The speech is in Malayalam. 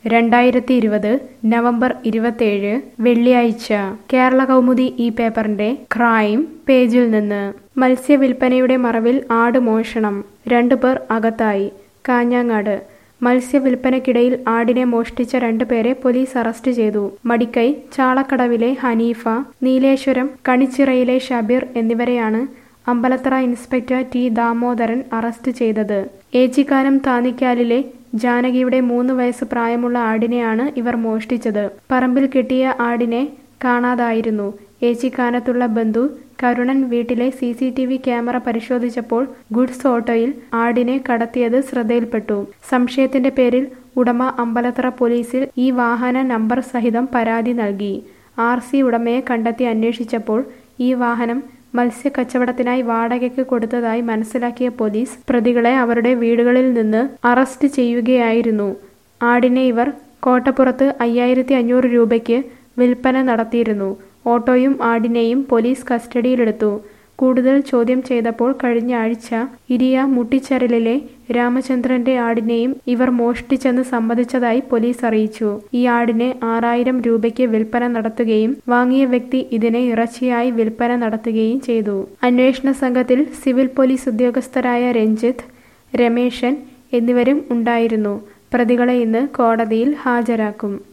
2020 നവംബർ 27 വെള്ളിയാഴ്ച കേരള കൗമുദി ഈ പേപ്പറിന്റെ ക്രൈം പേജിൽ നിന്ന് മത്സ്യവില്പനയുടെ മറവിൽ ആട് മോഷണം 2 പേർ അകത്തായി. കാഞ്ഞങ്ങാട് മത്സ്യവില്പനയ്ക്കിടയിൽ ആടിനെ മോഷ്ടിച്ച 2 പേരെ പോലീസ് അറസ്റ്റ് ചെയ്തു. മടിക്കൈ ചാളക്കടവിലെ ഹനീഫ, നീലേശ്വരം കണിച്ചിറയിലെ ഷബീർ എന്നിവരെയാണ് Ambalathara inspector T Damodaran arrest ചെയ്തത്. ഏച്ചിക്കാനം താന്നിക്കാലിലെ ജാനകിയുടെ 3 വയസ്സ് പ്രായമുള്ള ആടിനെയാണ് ഇവർ മോഷ്ടിച്ചത്. പറമ്പിൽ കെട്ടിയ ആടിനെ കാണാതായിരുന്നു. ഏച്ചിക്കാനത്തുള്ള ബന്ധു കരുണൻ വീട്ടിലെ CCTV ക്യാമറ പരിശോധിച്ചപ്പോൾ ഗുഡ്സ് ഓട്ടോയിൽ ആടിനെ കടത്തിയത് ശ്രദ്ധയിൽപ്പെട്ടു. സംശയത്തിന്റെ പേരിൽ ഉടമ അമ്പലത്തറ പോലീസിൽ ഈ വാഹന നമ്പർ സഹിതം പരാതി നൽകി. RC ഉടമയെ കണ്ടെത്തി അന്വേഷിച്ചപ്പോൾ ഈ വാഹനം മത്സ്യക്കച്ചവടത്തിനായി വാടകയ്ക്ക് കൊടുത്തതായി മനസ്സിലാക്കിയ പോലീസ് പ്രതികളെ അവരുടെ വീടുകളിൽ നിന്ന് അറസ്റ്റ് ചെയ്യുകയായിരുന്നു. ആടിനെ ഇവർ കോട്ടപ്പുറത്ത് 5500 രൂപയ്ക്ക് വിൽപ്പന നടത്തിയിരുന്നു. ഓട്ടോയും ആടിനെയും പോലീസ് കസ്റ്റഡിയിലെടുത്തു. കൂടുതൽ ചോദ്യം ചെയ്തപ്പോൾ കഴിഞ്ഞ ആഴ്ച ഇരിയ മുട്ടിച്ചരലിലെ രാമചന്ദ്രന്റെ ആടിനെയും ഇവർ മോഷ്ടിച്ചെന്ന് സമ്മതിച്ചതായി പോലീസ് അറിയിച്ചു. ഈ ആടിനെ 6000 രൂപയ്ക്ക് വിൽപ്പന നടത്തുകയും വാങ്ങിയ വ്യക്തി ഇതിനെ ഇറച്ചിയായി വിൽപ്പന നടത്തുകയും ചെയ്തു. അന്വേഷണ സംഘത്തിൽ സിവിൽ പോലീസ് ഉദ്യോഗസ്ഥരായ രഞ്ജിത്ത്, രമേശൻ എന്നിവരും ഉണ്ടായിരുന്നു. പ്രതികളെ ഇന്ന് കോടതിയിൽ ഹാജരാക്കും.